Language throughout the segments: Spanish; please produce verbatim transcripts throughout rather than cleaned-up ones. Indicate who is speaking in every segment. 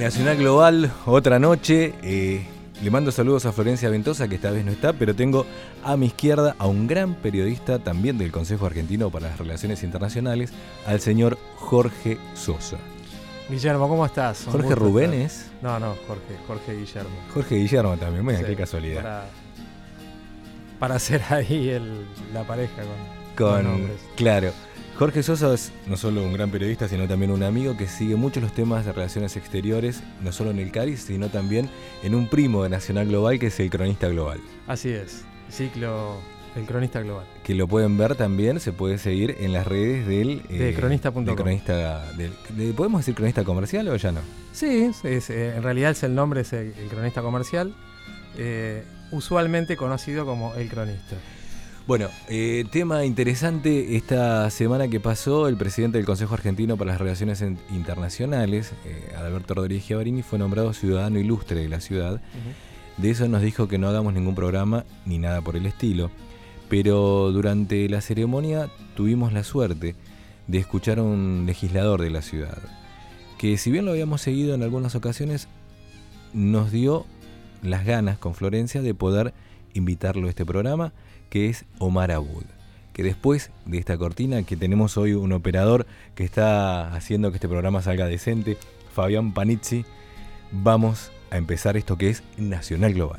Speaker 1: Nacional Global, otra noche. Eh, le mando saludos a Florencia Ventosa, que esta vez no está, pero tengo a mi izquierda a un gran periodista también del Consejo Argentino para las Relaciones Internacionales, al señor Jorge Sosa.
Speaker 2: Guillermo, ¿cómo estás? Un
Speaker 1: ¿Jorge Rubén es?
Speaker 2: No, no, Jorge, Jorge Guillermo.
Speaker 1: Jorge Guillermo también, bueno,
Speaker 2: Sí,
Speaker 1: qué casualidad.
Speaker 2: Para, para hacer ahí el, la pareja con,
Speaker 1: Con,
Speaker 2: con nombres.
Speaker 1: Claro. Jorge Sosa es no solo un gran periodista, sino también un amigo que sigue mucho los temas de relaciones exteriores, no solo en el CARI, sino también en un primo de Nacional Global, que es el Cronista Global.
Speaker 2: Así es, ciclo El Cronista Global.
Speaker 1: Que lo pueden ver también, se puede seguir en las redes del...
Speaker 2: De
Speaker 1: eh,
Speaker 2: cronista punto com.
Speaker 1: De cronista, del, de, ¿podemos decir cronista comercial o ya no?
Speaker 2: Sí, es, eh, en realidad es el nombre es el, el Cronista Comercial, eh, usualmente conocido como El Cronista.
Speaker 1: Bueno, eh, tema interesante esta semana que pasó, el presidente del Consejo Argentino para las Relaciones Internacionales, eh, Adalberto Rodríguez Giavarini, fue nombrado ciudadano ilustre de la ciudad. Uh-huh. De eso nos dijo que no hagamos ningún programa ni nada por el estilo, pero durante la ceremonia tuvimos la suerte de escuchar a un legislador de la ciudad, que si bien lo habíamos seguido en algunas ocasiones, nos dio las ganas con Florencia de poder invitarlo a este programa, que es Omar Abud, que después de esta cortina, que tenemos hoy un operador que está haciendo que este programa salga decente, Fabián Panizzi, vamos a empezar esto que es Nacional Global.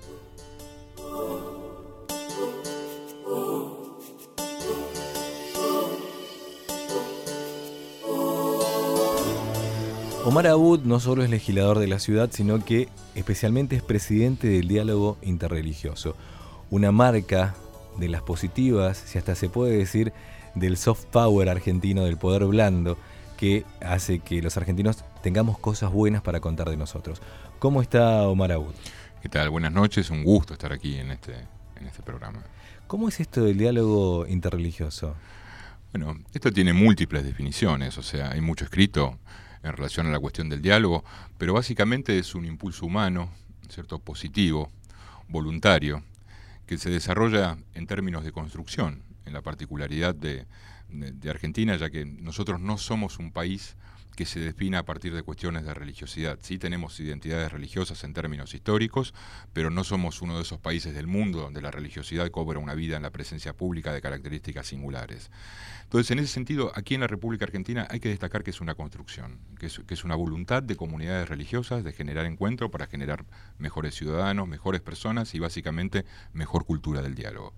Speaker 1: Omar Abud no solo es legislador de la ciudad, sino que especialmente es presidente del Diálogo Interreligioso, una marca de las positivas, si hasta se puede decir, del soft power argentino, del poder blando, que hace que los argentinos tengamos cosas buenas para contar de nosotros. ¿Cómo está Omar Abud?
Speaker 3: ¿Qué tal? Buenas noches, un gusto estar aquí en este, en este programa.
Speaker 1: ¿Cómo es esto del diálogo interreligioso?
Speaker 3: Bueno, esto tiene múltiples definiciones, o sea, hay mucho escrito en relación a la cuestión del diálogo, pero básicamente es un impulso humano, ¿cierto?, positivo, voluntario, que se desarrolla en términos de construcción, en la particularidad de, de, de Argentina, ya que nosotros no somos un país que se defina a partir de cuestiones de religiosidad. Sí tenemos identidades religiosas en términos históricos, pero no somos uno de esos países del mundo donde la religiosidad cobra una vida en la presencia pública de características singulares. Entonces, en ese sentido, aquí en la República Argentina hay que destacar que es una construcción, que es, que es una voluntad de comunidades religiosas de generar encuentro para generar mejores ciudadanos, mejores personas y básicamente mejor cultura del diálogo.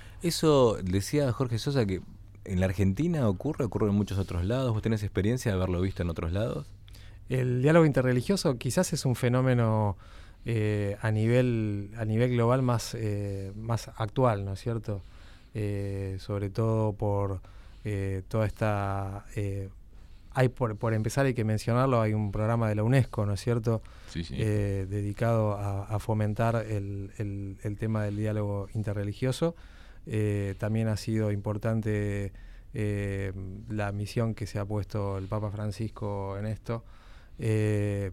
Speaker 1: Eso decía Jorge Sosa, que en la Argentina ocurre, ocurre en muchos otros lados. ¿Vos tenés experiencia de haberlo visto en otros lados?
Speaker 2: El diálogo interreligioso quizás es un fenómeno eh, a nivel a nivel global más, eh, más actual, ¿no es cierto? Eh, sobre todo por eh, toda esta... Eh, hay por, por empezar, hay que mencionarlo, hay un programa de la UNESCO, ¿no es cierto?
Speaker 3: Sí, sí.
Speaker 2: Eh, dedicado a, a fomentar el, el, el tema del diálogo interreligioso. Eh, también ha sido importante eh, la misión que se ha puesto el Papa Francisco en esto, eh,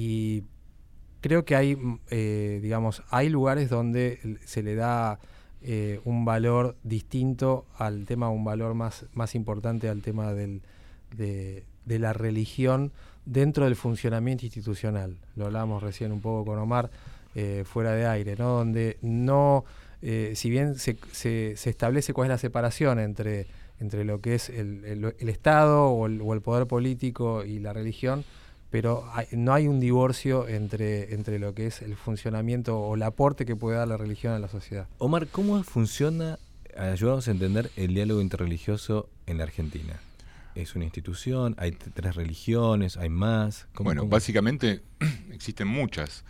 Speaker 2: y creo que hay, eh, digamos, hay lugares donde se le da eh, un valor distinto al tema, un valor más, más importante al tema del, de, de la religión dentro del funcionamiento institucional. Lo hablábamos recién un poco con Omar, eh, fuera de aire, ¿no? Donde no... Eh, si bien se, se, se establece cuál es la separación entre, entre lo que es el, el, el Estado o el, o el poder político y la religión, pero hay, no hay un divorcio entre, entre lo que es el funcionamiento o el aporte que puede dar la religión a la sociedad.
Speaker 1: Omar, ¿cómo funciona, ayudamos a entender, el diálogo interreligioso en la Argentina? ¿Es una institución? ¿Hay t- tres religiones? ¿Hay más? ¿Cómo,
Speaker 3: bueno,
Speaker 1: cómo?
Speaker 3: básicamente existen muchas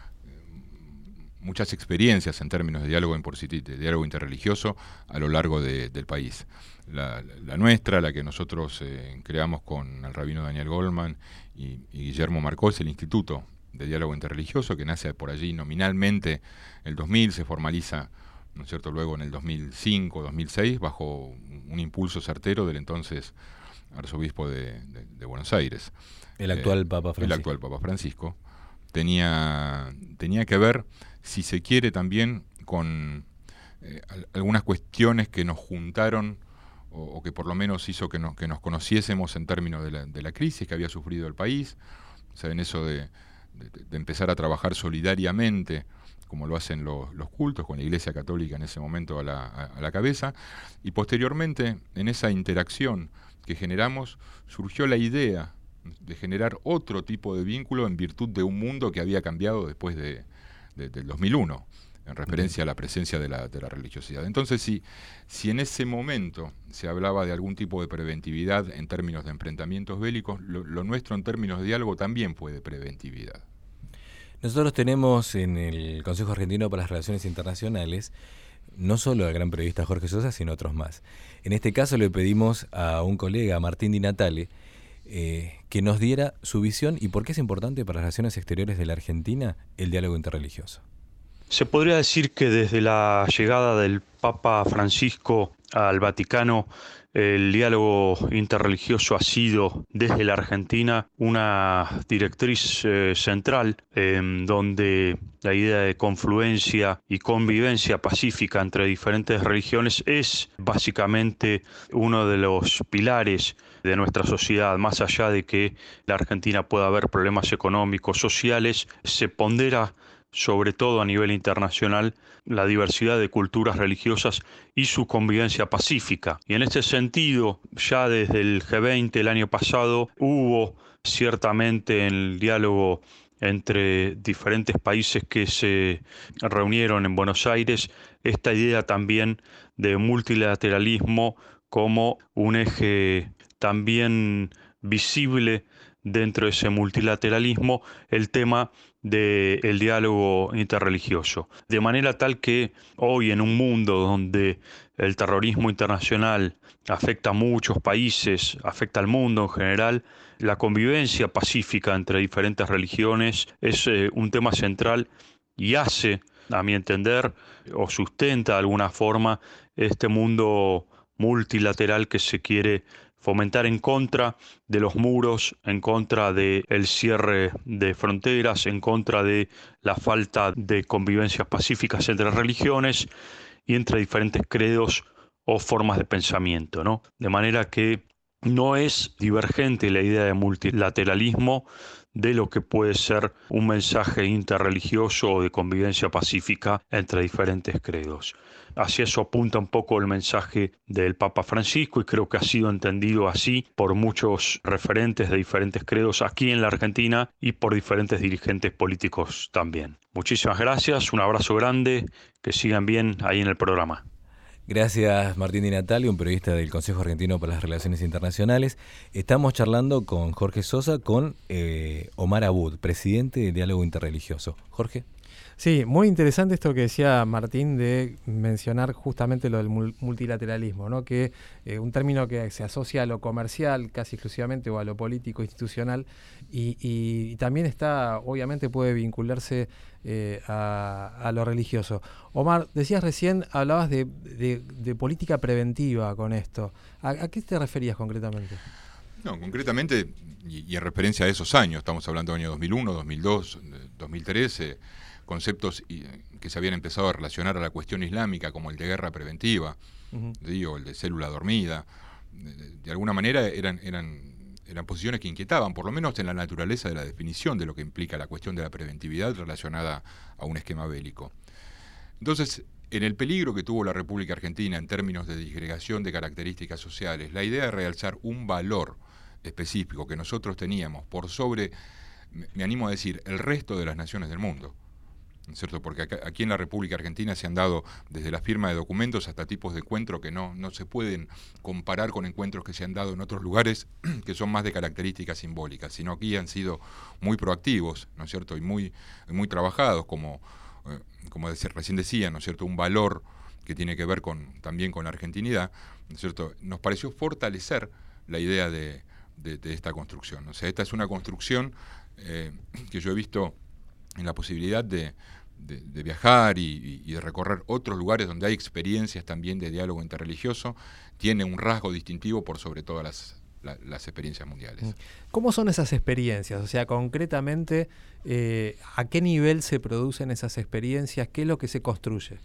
Speaker 3: muchas experiencias en términos de diálogo, de diálogo interreligioso a lo largo de, del país. La, la nuestra, la que nosotros eh, creamos con el rabino Daniel Goldman y, y Guillermo Marcó, es el Instituto de Diálogo Interreligioso, que nace por allí nominalmente el dos mil, se formaliza, ¿no es cierto?, luego en el dos mil cinco, dos mil seis, bajo un impulso certero del entonces arzobispo de, de, de Buenos Aires.
Speaker 1: El actual eh, Papa Francisco.
Speaker 3: El actual Papa Francisco. Tenía, tenía que ver, si se quiere, también con eh, algunas cuestiones que nos juntaron o, o que por lo menos hizo que nos, que nos conociésemos en términos de la, de la crisis que había sufrido el país, o sea, en eso de, de, de empezar a trabajar solidariamente, como lo hacen los, los cultos, con la Iglesia Católica en ese momento a la, a, a la cabeza, y posteriormente, en esa interacción que generamos, surgió la idea de generar otro tipo de vínculo en virtud de un mundo que había cambiado después de, de, del dos mil uno, en referencia a la presencia de la, de la religiosidad. Entonces, si, si en ese momento se hablaba de algún tipo de preventividad en términos de enfrentamientos bélicos, lo, lo nuestro en términos de diálogo también fue de preventividad.
Speaker 1: Nosotros tenemos en el Consejo Argentino para las Relaciones Internacionales no solo al gran periodista Jorge Sosa, sino otros más. En este caso le pedimos a un colega, Martín Di Natale, eh, que nos diera su visión y por qué es importante para las relaciones exteriores de la Argentina el diálogo interreligioso.
Speaker 4: Se podría decir que desde la llegada del Papa Francisco al Vaticano, el diálogo interreligioso ha sido desde la Argentina una directriz eh, central, eh, donde la idea de confluencia y convivencia pacífica entre diferentes religiones es básicamente uno de los pilares de nuestra sociedad. Más allá de que la Argentina pueda haber problemas económicos, sociales, se pondera sobre todo a nivel internacional, la diversidad de culturas religiosas y su convivencia pacífica. Y en este sentido, ya desde el G veinte el año pasado, hubo ciertamente en el diálogo entre diferentes países que se reunieron en Buenos Aires, esta idea también de multilateralismo como un eje también visible dentro de ese multilateralismo, el tema del diálogo interreligioso. De manera tal que hoy en un mundo donde el terrorismo internacional afecta a muchos países, afecta al mundo en general, la convivencia pacífica entre diferentes religiones es eh, un tema central y hace, a mi entender, o sustenta de alguna forma este mundo multilateral que se quiere fomentar en contra de los muros, en contra del cierre de fronteras, en contra de la falta de convivencias pacíficas entre religiones y entre diferentes credos o formas de pensamiento, ¿no? De manera que no es divergente la idea de multilateralismo de lo que puede ser un mensaje interreligioso o de convivencia pacífica entre diferentes credos. Hacia eso apunta un poco el mensaje del Papa Francisco y creo que ha sido entendido así por muchos referentes de diferentes credos aquí en la Argentina y por diferentes dirigentes políticos también. Muchísimas gracias, un abrazo grande, que sigan bien ahí en el programa.
Speaker 1: Gracias, Martín Di Natale, un periodista del Consejo Argentino para las Relaciones Internacionales. Estamos charlando con Jorge Sosa, con eh, Omar Abud, presidente del Diálogo Interreligioso. Jorge.
Speaker 2: Sí, muy interesante esto que decía Martín de mencionar justamente lo del multilateralismo, ¿no? Que eh, un término que se asocia a lo comercial casi exclusivamente o a lo político institucional y, y, y también está, obviamente puede vincularse eh, a, a lo religioso. Omar, decías recién, hablabas de, de, de política preventiva con esto. ¿A, a qué te referías concretamente?
Speaker 3: No, concretamente, y, y en referencia a esos años, estamos hablando del año dos mil uno, dos mil dos, dos mil trece, conceptos que se habían empezado a relacionar a la cuestión islámica, como el de guerra preventiva, uh-huh. digo, el de célula dormida, de, de alguna manera eran, eran, eran posiciones que inquietaban, por lo menos en la naturaleza de la definición de lo que implica la cuestión de la preventividad relacionada a un esquema bélico. Entonces, en el peligro que tuvo la República Argentina en términos de disgregación de características sociales, la idea de realzar un valor específico que nosotros teníamos por sobre, me animo a decir, el resto de las naciones del mundo, ¿cierto? Porque acá, aquí en la República Argentina se han dado desde la firma de documentos hasta tipos de encuentros que no, no se pueden comparar con encuentros que se han dado en otros lugares que son más de características simbólicas, sino aquí han sido muy proactivos, ¿no es cierto? Y muy, muy trabajados, como, eh, como recién decía, ¿no es cierto? Un valor que tiene que ver con, también con la argentinidad, ¿no es cierto? Nos pareció fortalecer la idea de, de, de esta construcción. O sea, esta es una construcción eh, que yo he visto en la posibilidad de, de, de viajar y, y de recorrer otros lugares donde hay experiencias también de diálogo interreligioso, tiene un rasgo distintivo por sobre todas las, la, las experiencias mundiales.
Speaker 2: ¿Cómo son esas experiencias? O sea, concretamente, eh, ¿a qué nivel se producen esas experiencias? ¿Qué es lo que se construye?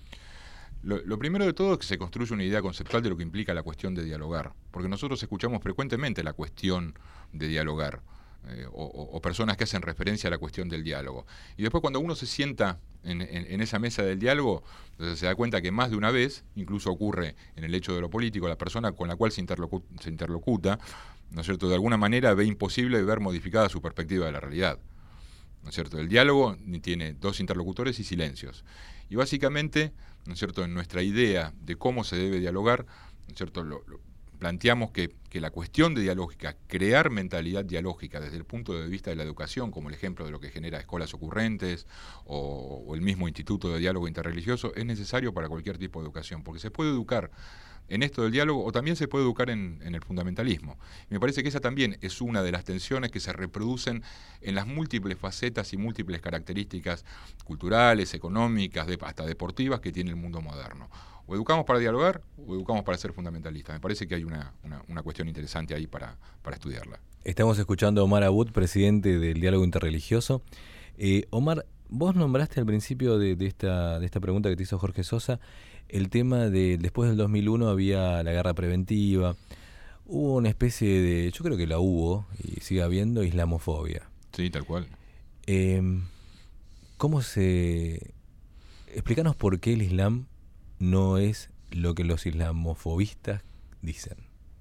Speaker 3: Lo, lo primero de todo es que se construye una idea conceptual de lo que implica la cuestión de dialogar, porque nosotros escuchamos frecuentemente la cuestión de dialogar. eh, o, o personas que hacen referencia a la cuestión del diálogo. Y después cuando uno se sienta en, en, en esa mesa del diálogo, entonces se da cuenta que más de una vez, incluso ocurre en el hecho de lo político, la persona con la cual se, interlocu se interlocuta, ¿no es cierto?, de alguna manera ve imposible ver modificada su perspectiva de la realidad. ¿No es cierto? El diálogo tiene dos interlocutores y silencios. Y básicamente, ¿no es cierto?, en nuestra idea de cómo se debe dialogar, ¿no es cierto?, lo, lo, planteamos que, que la cuestión de dialógica, crear mentalidad dialógica desde el punto de vista de la educación, como el ejemplo de lo que genera Escuelas Ocurrentes o, o el mismo Instituto de Diálogo Interreligioso, es necesario para cualquier tipo de educación, porque se puede educar en esto del diálogo o también se puede educar en, en el fundamentalismo. Y me parece que esa también es una de las tensiones que se reproducen en las múltiples facetas y múltiples características culturales, económicas, de, hasta deportivas que tiene el mundo moderno. O educamos para dialogar o educamos para ser fundamentalistas. Me parece que hay una, una, una cuestión interesante ahí para, para estudiarla.
Speaker 1: Estamos escuchando a Omar Abud, presidente del Diálogo Interreligioso. Eh, Omar, vos nombraste al principio de, de, esta, de esta pregunta que te hizo Jorge Sosa el tema de después del dos mil uno había la guerra preventiva, hubo una especie de, yo creo que la hubo y sigue habiendo, islamofobia.
Speaker 3: Sí, tal cual.
Speaker 1: Eh, ¿Cómo se... Explícanos por qué el Islam no es lo que los islamofobistas dicen.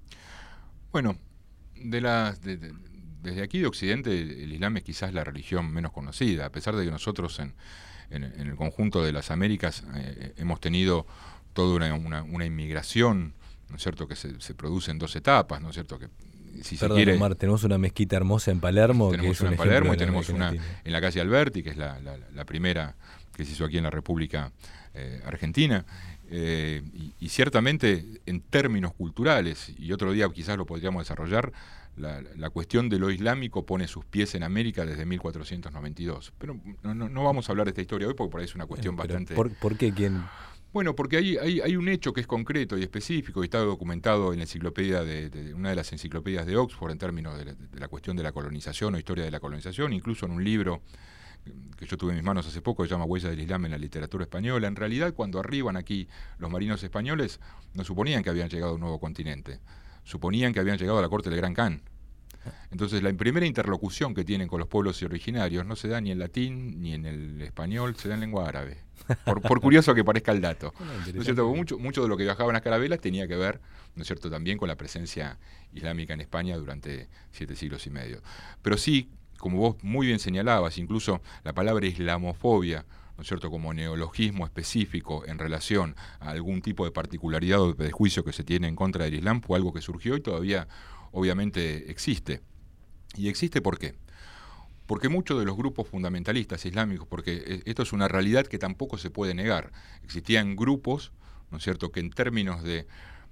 Speaker 3: Bueno, de las... De, de, desde aquí de Occidente el Islam es quizás la religión menos conocida, a pesar de que nosotros en, en, en el conjunto de las Américas eh, hemos tenido toda una, una, una inmigración, ¿no es cierto?, que se, se produce en dos etapas, ¿no es cierto?, que si
Speaker 1: Perdón,
Speaker 3: se quiere,
Speaker 1: Omar, tenemos una mezquita hermosa en Palermo.
Speaker 3: Tenemos
Speaker 1: que es
Speaker 3: una
Speaker 1: un
Speaker 3: en Palermo y
Speaker 1: de
Speaker 3: tenemos una
Speaker 1: Latina.
Speaker 3: en la calle Alberti, que es la, la, la primera que se hizo aquí en la República eh, Argentina. Eh, y, y ciertamente en términos culturales, y otro día quizás lo podríamos desarrollar, la, la cuestión de lo islámico pone sus pies en América desde mil cuatrocientos noventa y dos. Pero no, no, no vamos a hablar de esta historia hoy porque por ahí es una cuestión
Speaker 1: Pero,
Speaker 3: bastante...
Speaker 1: ¿por, ¿Por qué? ¿Quién...?
Speaker 3: Bueno, porque hay, hay, hay un hecho que es concreto y específico y está documentado en la enciclopedia de, de una de las enciclopedias de Oxford en términos de la, de la cuestión de la colonización o historia de la colonización, incluso en un libro que yo tuve en mis manos hace poco, que se llama Huellas del Islam en la literatura española. En realidad, cuando arriban aquí los marinos españoles, no suponían que habían llegado a un nuevo continente, suponían que habían llegado a la corte del Gran Khan. Entonces, la primera interlocución que tienen con los pueblos originarios no se da ni en latín ni en el español, se da en lengua árabe. Por, por curioso que parezca el dato. ¿No es cierto? Mucho, mucho de lo que viajaban las carabelas tenía que ver, ¿no es cierto?, también con la presencia islámica en España durante siete siglos y medio. Pero sí, como vos muy bien señalabas, incluso la palabra islamofobia, ¿no es cierto?, como neologismo específico en relación a algún tipo de particularidad o de prejuicio que se tiene en contra del Islam, fue algo que surgió y todavía obviamente existe. ¿Y existe por qué? Porque muchos de los grupos fundamentalistas islámicos, porque esto es una realidad que tampoco se puede negar, existían grupos, ¿no es cierto?, que en términos de,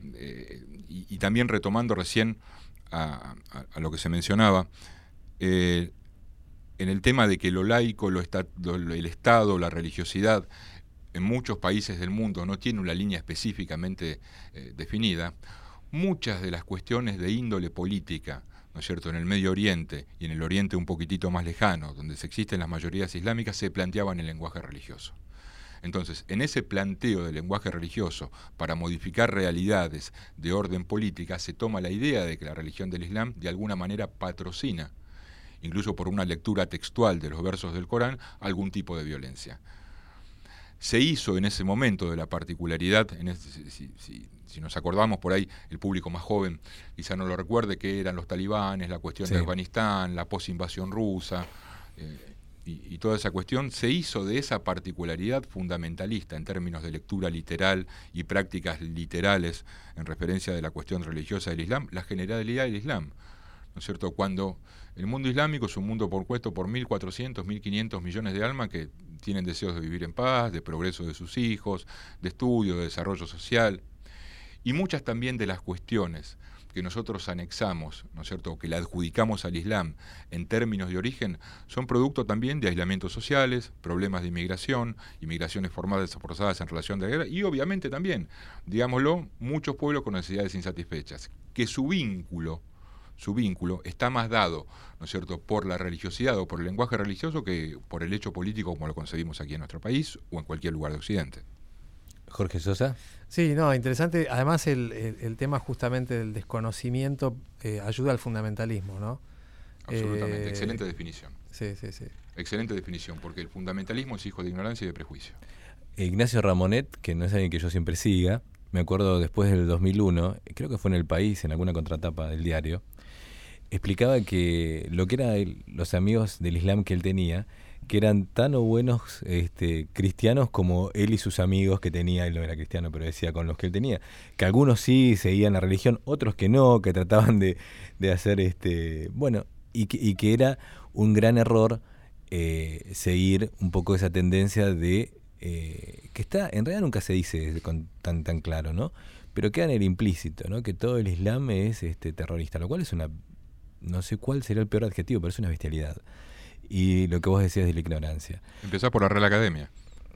Speaker 3: eh, y, y también retomando recién a, a, a lo que se mencionaba, eh, en el tema de que lo laico, lo esta, lo, el Estado, la religiosidad, en muchos países del mundo no tiene una línea específicamente eh, definida, muchas de las cuestiones de índole política, ¿no es cierto?, en el Medio Oriente y en el Oriente un poquitito más lejano, donde se existen las mayorías islámicas, se planteaban en el lenguaje religioso. Entonces, en ese planteo del lenguaje religioso para modificar realidades de orden política, se toma la idea de que la religión del Islam de alguna manera patrocina, incluso por una lectura textual de los versos del Corán, algún tipo de violencia. Se hizo en ese momento de la particularidad, en ese, si, si, si nos acordamos por ahí, el público más joven quizá no lo recuerde, que eran los talibanes, la cuestión sí. de Afganistán, la posinvasión rusa, eh, y, y toda esa cuestión, se hizo de esa particularidad fundamentalista en términos de lectura literal y prácticas literales en referencia de la cuestión religiosa del Islam, la generalidad del Islam. ¿No es cierto? Cuando el mundo islámico es un mundo compuesto por mil cuatrocientos, mil quinientos millones de almas que tienen deseos de vivir en paz, de progreso de sus hijos, de estudio, de desarrollo social, y muchas también de las cuestiones que nosotros anexamos, ¿no es cierto?, o que le adjudicamos al Islam en términos de origen, son producto también de aislamientos sociales, problemas de inmigración, inmigraciones forzadas forzadas en relación de guerra, y obviamente también, digámoslo, muchos pueblos con necesidades insatisfechas, que su vínculo su vínculo está más dado, ¿no es cierto?, por la religiosidad o por el lenguaje religioso que por el hecho político como lo concebimos aquí en nuestro país o en cualquier lugar de Occidente.
Speaker 1: Jorge Sosa.
Speaker 2: Sí, no, interesante. Además, el, el, el tema justamente del desconocimiento eh, ayuda al fundamentalismo, ¿no?
Speaker 3: Absolutamente,
Speaker 2: Eh,
Speaker 3: excelente definición.
Speaker 2: Sí, sí, sí.
Speaker 3: Excelente definición, porque el fundamentalismo es hijo de ignorancia y de prejuicio.
Speaker 1: Ignacio Ramonet, que no es alguien que yo siempre siga, me acuerdo después del dos mil uno, creo que fue en El País, en alguna contratapa del diario, explicaba que lo que eran los amigos del Islam que él tenía, que eran tan o buenos este, cristianos como él y sus amigos que tenía, él no era cristiano, pero decía con los que él tenía, que algunos sí seguían la religión, otros que no, que trataban de, de hacer, este bueno, y que, y que era un gran error eh, seguir un poco esa tendencia de, eh, que está, en realidad nunca se dice con, tan, tan claro, ¿no? Pero queda en el implícito, ¿no? Que todo el Islam es este, terrorista, lo cual es una, no sé cuál será el peor adjetivo, pero es una bestialidad. Y lo que vos decías de la ignorancia.
Speaker 3: Empezá por la Real Academia.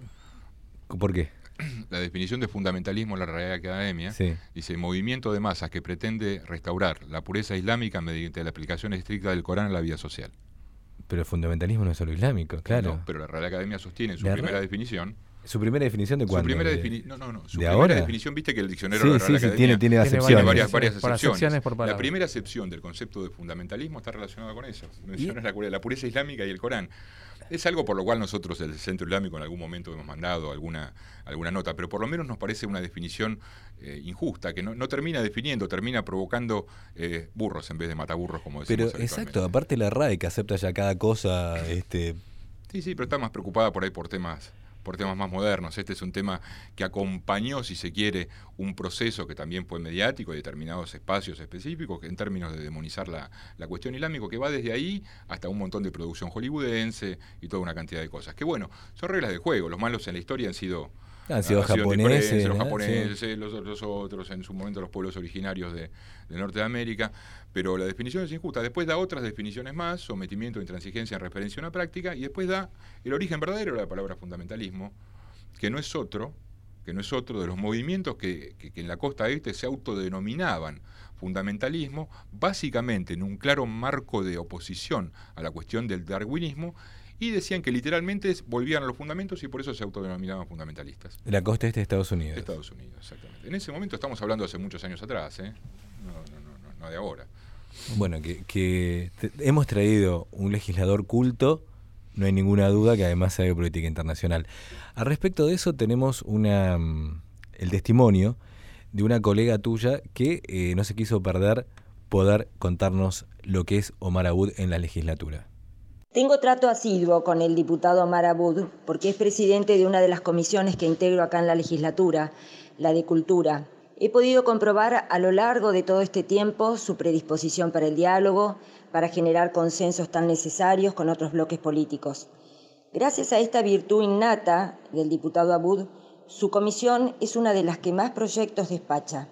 Speaker 1: ¿Por qué?
Speaker 3: La definición de fundamentalismo en la Real Academia
Speaker 1: Sí.
Speaker 3: dice: movimiento de masas que pretende restaurar la pureza islámica mediante la aplicación estricta del Corán en la vida social.
Speaker 1: Pero el fundamentalismo no es solo islámico, claro.
Speaker 3: No, pero la Real Academia sostiene en su
Speaker 1: La
Speaker 3: primera
Speaker 1: Re-
Speaker 3: definición.
Speaker 1: ¿Su primera definición de
Speaker 3: Su
Speaker 1: cuándo?
Speaker 3: primera
Speaker 1: ¿De-
Speaker 3: definición, no, no, no, su
Speaker 1: de
Speaker 3: primera
Speaker 1: ahora?
Speaker 3: definición, viste que el diccionario
Speaker 1: Sí,
Speaker 3: de la
Speaker 1: sí,
Speaker 3: Real
Speaker 1: sí,
Speaker 3: Academia
Speaker 1: tiene, tiene
Speaker 2: Tiene
Speaker 1: acepciones.
Speaker 3: tiene varias, varias
Speaker 2: Por
Speaker 3: acepciones.
Speaker 2: acepciones, por
Speaker 3: La
Speaker 2: palabras.
Speaker 3: primera acepción del concepto de fundamentalismo está relacionada con eso. Menciona la, la pureza islámica y el Corán. Es algo por lo cual nosotros del Centro Islámico en algún momento hemos mandado alguna, alguna nota, pero por lo menos nos parece una definición eh, injusta, que no, no termina definiendo, termina provocando eh, burros en vez de mataburros, como decimos
Speaker 1: Pero
Speaker 3: habitualmente.
Speaker 1: exacto, aparte la R A E que acepta ya cada cosa, este
Speaker 3: Sí, sí, pero está más preocupada por ahí por temas, por temas más modernos. Este es un tema que acompañó, si se quiere, un proceso que también fue mediático y determinados espacios específicos, que en términos de demonizar la, la cuestión islámica, que va desde ahí hasta un montón de producción hollywoodense y toda una cantidad de cosas. Que bueno, son reglas de juego. Los malos en la historia han sido...
Speaker 1: han sido
Speaker 3: han sido
Speaker 1: japoneses,
Speaker 3: anticoreanos, los
Speaker 1: ¿no?
Speaker 3: japoneses,
Speaker 1: Sí.
Speaker 3: los, los otros, en su momento los pueblos originarios de, de Norte de América, pero la definición es injusta. Después da otras definiciones más: sometimiento, intransigencia en referencia a una práctica, y después da el origen verdadero de la palabra fundamentalismo, que no es otro, que no es otro de los movimientos que, que, que en la costa este se autodenominaban fundamentalismo, básicamente en un claro marco de oposición a la cuestión del darwinismo, y decían que literalmente volvían a los fundamentos y por eso se autodenominaban fundamentalistas.
Speaker 1: La costa este de Estados Unidos.
Speaker 3: Estados Unidos, exactamente. En ese momento estamos hablando hace muchos años atrás, ¿eh? No, no, no, no, no de ahora.
Speaker 1: Bueno, que, que te- hemos traído un legislador culto, no hay ninguna duda, que además sabe política internacional. Al respecto de eso tenemos una mm, el testimonio de una colega tuya que eh, no se quiso perder poder contarnos lo que es Omar Abud en la legislatura.
Speaker 5: Tengo trato asiduo con el diputado Omar Abud porque es presidente de una de las comisiones que integro acá en la legislatura, la de Cultura. He podido comprobar a lo largo de todo este tiempo su predisposición para el diálogo, para generar consensos tan necesarios con otros bloques políticos. Gracias a esta virtud innata del diputado Abud, su comisión es una de las que más proyectos despacha.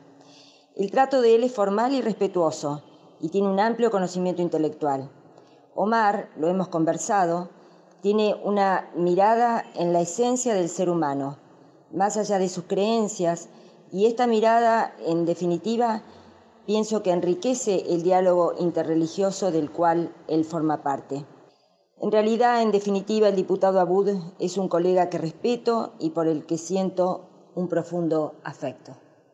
Speaker 5: El trato de él es formal y respetuoso y tiene un amplio conocimiento intelectual. Omar, lo hemos conversado, tiene una mirada en la esencia del ser humano, más allá de sus creencias, y esta mirada, en definitiva, pienso que enriquece el diálogo interreligioso del cual él forma parte. En realidad, en definitiva, el diputado Abud es un colega que respeto y por el que siento un profundo afecto.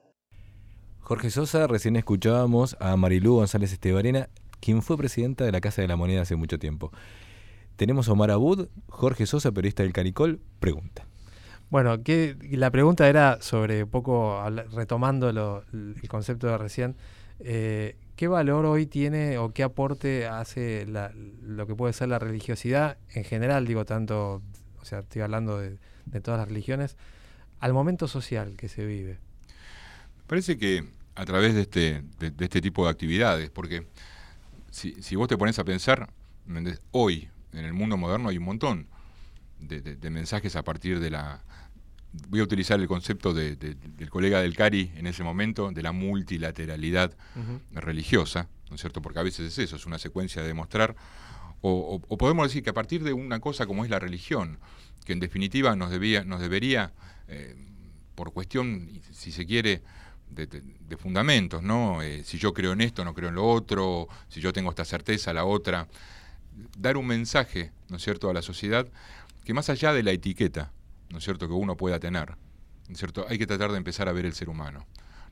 Speaker 1: Jorge Sosa, recién escuchábamos a Marilú González Estebarena, quien fue presidenta de la Casa de la Moneda hace mucho tiempo. Tenemos a Omar Abud, Jorge Sosa, periodista del Caricol, pregunta.
Speaker 2: Bueno, que la pregunta era sobre, un poco habla- retomando lo- el concepto de recién, eh, ¿qué valor hoy tiene o qué aporte hace la- lo que puede ser la religiosidad en general, digo tanto, o sea, estoy hablando de, de todas las religiones, al momento social que se vive?
Speaker 3: Parece que a través de este, de, de este tipo de actividades, porque si, si vos te pones a pensar, ¿entendés? Hoy, en el mundo moderno, hay un montón de, de, de mensajes a partir de la... Voy a utilizar el concepto de, de, del colega del Cari en ese momento, de la multilateralidad uh-huh. religiosa, ¿no es cierto? Porque a veces es eso, es una secuencia de demostrar, o, o, o podemos decir que a partir de una cosa como es la religión, que en definitiva nos, debía, nos debería, eh, por cuestión, si se quiere, De, de, de fundamentos, ¿no? Eh, si yo creo en esto, no creo en lo otro, si yo tengo esta certeza, la otra. Dar un mensaje, ¿no es cierto?, a la sociedad, que más allá de la etiqueta, ¿no es cierto?, que uno pueda tener, ¿no es cierto?, hay que tratar de empezar a ver el ser humano.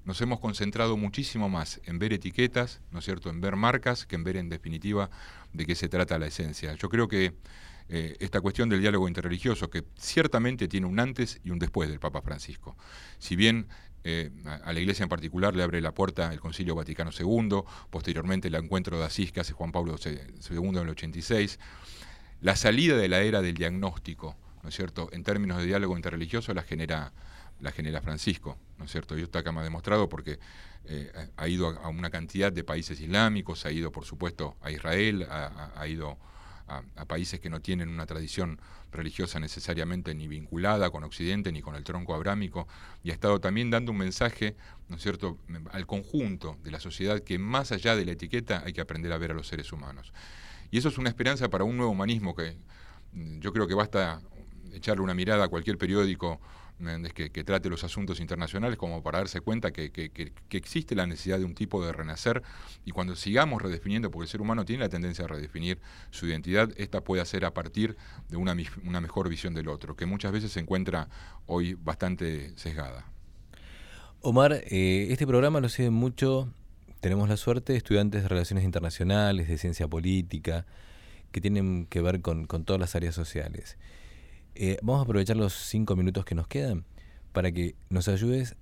Speaker 3: nos hemos concentrado muchísimo más en ver etiquetas, ¿no es cierto?, en ver marcas, que en ver en definitiva de qué se trata la esencia. Yo creo que eh, esta cuestión del diálogo interreligioso, que ciertamente tiene un antes y un después del Papa Francisco, si bien eh, a la Iglesia en particular le abre la puerta el Concilio Vaticano segundo, posteriormente el encuentro de Asís que hace Juan Pablo segundo en el ochenta y seis, la salida de la era del diagnóstico, ¿no es cierto?, en términos de diálogo interreligioso la genera la genera Francisco, ¿no es cierto? Y esto acá me ha demostrado porque eh, ha ido a una cantidad de países islámicos, ha ido, por supuesto, a Israel, ha, ha ido a, a países que no tienen una tradición religiosa necesariamente ni vinculada con Occidente ni con el tronco abrámico, y ha estado también dando un mensaje, ¿no es cierto?, al conjunto de la sociedad, que más allá de la etiqueta hay que aprender a ver a los seres humanos. Y eso es una esperanza para un nuevo humanismo que yo creo que basta echarle una mirada a cualquier periódico Que, que trate los asuntos internacionales como para darse cuenta que, que, que, que existe la necesidad de un tipo de renacer, y cuando sigamos redefiniendo, porque el ser humano tiene la tendencia a redefinir su identidad, esta puede ser a partir de una, una mejor visión del otro, que muchas veces se encuentra hoy bastante sesgada.
Speaker 1: Omar, eh, este programa lo siguen mucho, tenemos la suerte, estudiantes de Relaciones Internacionales, de Ciencia Política, que tienen que ver con, con todas las áreas sociales. Eh, vamos a aprovechar los cinco minutos que nos quedan para que nos ayudes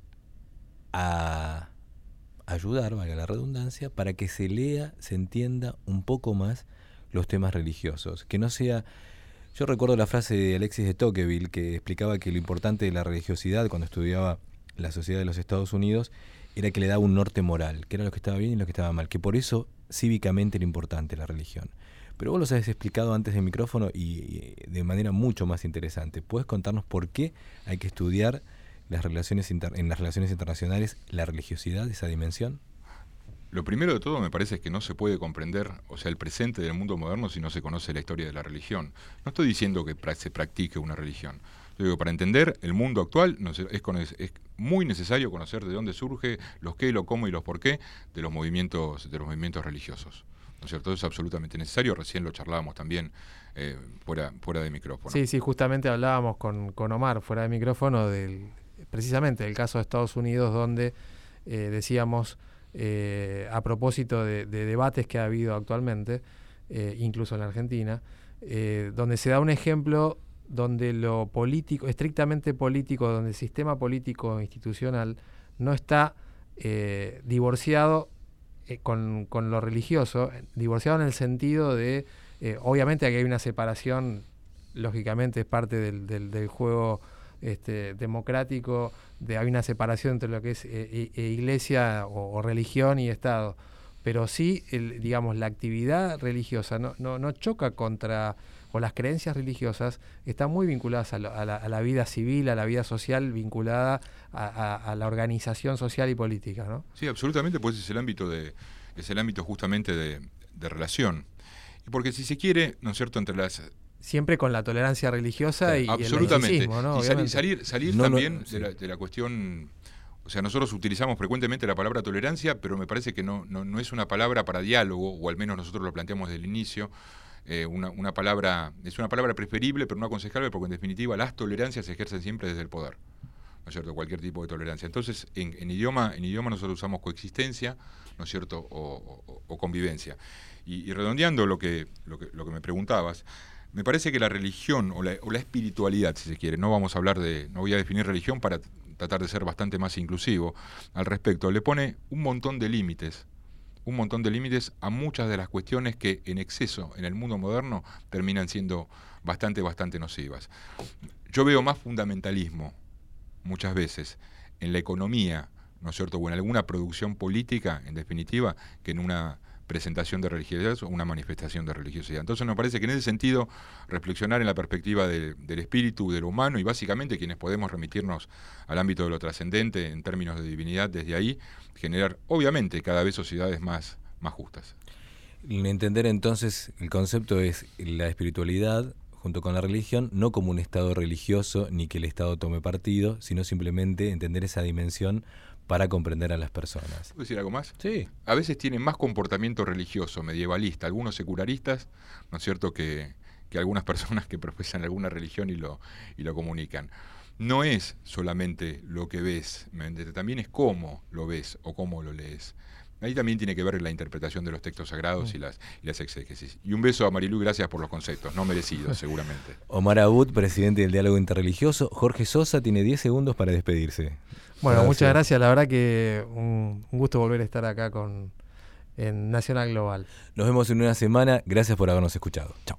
Speaker 1: a ayudar, valga la redundancia, para que se lea, se entienda un poco más los temas religiosos. Que no sea... Yo recuerdo la frase de Alexis de Tocqueville que explicaba que lo importante de la religiosidad cuando estudiaba la sociedad de los Estados Unidos era que le daba un norte moral, que era lo que estaba bien y lo que estaba mal, que por eso cívicamente era importante la religión. Pero vos los has explicado antes del micrófono y de manera mucho más interesante. ¿Puedes contarnos por qué hay que estudiar las relaciones inter- en las relaciones internacionales la religiosidad, esa dimensión?
Speaker 3: Lo primero de todo me parece es que no se puede comprender, o sea, el presente del mundo moderno si no se conoce la historia de la religión. No estoy diciendo que pra- se practique una religión. Yo digo, para entender el mundo actual no sé, es, con, es, es muy necesario conocer de dónde surge, los qué, lo cómo y los por qué de los movimientos, de los movimientos religiosos. ¿No es cierto? Eso es absolutamente necesario. Recién lo charlábamos también eh, fuera, fuera de micrófono.
Speaker 2: Sí, sí, justamente hablábamos con, con Omar fuera de micrófono del, precisamente del caso de Estados Unidos, donde eh, decíamos, eh, a propósito de, de debates que ha habido actualmente, eh, incluso en la Argentina, eh, donde se da un ejemplo donde lo político, estrictamente político, donde el sistema político institucional no está eh, divorciado Eh, con, con lo religioso, divorciado en el sentido de, eh, obviamente aquí hay una separación, lógicamente es parte del, del, del juego este, democrático, de hay una separación entre lo que es eh, eh, iglesia o, o religión y Estado, pero sí, el, digamos, la actividad religiosa no, no, no choca contra, o las creencias religiosas están muy vinculadas a, lo, a, la, a la vida civil, a la vida social, vinculada a, a, a la organización social y política, ¿no?
Speaker 3: Sí, absolutamente, pues es el ámbito de, es el ámbito justamente de, de relación. Y porque si se quiere, ¿no es cierto?, entre las...
Speaker 2: Siempre con la tolerancia religiosa y,
Speaker 3: absolutamente.
Speaker 2: y el laicismo, ¿no?
Speaker 3: Y salir, salir, salir
Speaker 1: no,
Speaker 3: también
Speaker 1: no, sí.
Speaker 3: de, la, de la cuestión... O sea, nosotros utilizamos frecuentemente la palabra tolerancia, pero me parece que no, no, no es una palabra para diálogo, o al menos nosotros lo planteamos desde el inicio. Eh, una, una palabra, es una palabra preferible, pero no aconsejable, porque en definitiva las tolerancias se ejercen siempre desde el poder, ¿no es cierto? Cualquier tipo de tolerancia. Entonces, en, en idioma, en idioma nosotros usamos coexistencia, ¿no es cierto?, o, o, o convivencia. Y, y redondeando lo que, lo que, lo que me preguntabas, me parece que la religión o la, o la espiritualidad, si se quiere, no vamos a hablar de, no voy a definir religión para tratar de ser bastante más inclusivo al respecto, le pone un montón de límites, un montón de límites a muchas de las cuestiones que en exceso en el mundo moderno terminan siendo bastante, bastante nocivas. Yo veo más fundamentalismo muchas veces en la economía, ¿no es cierto?, o en alguna producción política, en definitiva, que en una presentación de religiosidad o una manifestación de religiosidad. Entonces me parece que en ese sentido reflexionar en la perspectiva de, del espíritu, de lo humano, y básicamente quienes podemos remitirnos al ámbito de lo trascendente en términos de divinidad desde ahí, generar obviamente cada vez sociedades más, más justas.
Speaker 1: Entender entonces el concepto es la espiritualidad junto con la religión, no como un estado religioso ni que el Estado tome partido, sino simplemente entender esa dimensión para comprender a las personas.
Speaker 3: ¿Puedo decir algo más?
Speaker 1: Sí.
Speaker 3: A veces tienen más comportamiento religioso, medievalista, algunos secularistas, ¿no es cierto?, que, que algunas personas que profesan alguna religión y lo, y lo comunican. no es solamente lo que ves, ¿me entiendes? También es cómo lo ves o cómo lo lees. Ahí también tiene que ver la interpretación de los textos sagrados mm. y, las, y las exégesis. Y un beso a Marilu, gracias por los conceptos, no merecidos seguramente.
Speaker 1: Omar Abud, presidente del Diálogo Interreligioso. Jorge Sosa tiene diez segundos para despedirse.
Speaker 2: Bueno, gracias. Muchas gracias. La verdad que un, un gusto volver a estar acá con en Nacional Global.
Speaker 1: Nos vemos en una semana. Gracias por habernos escuchado. Chao.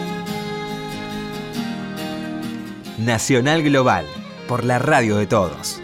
Speaker 6: Nacional Global, por la radio de todos.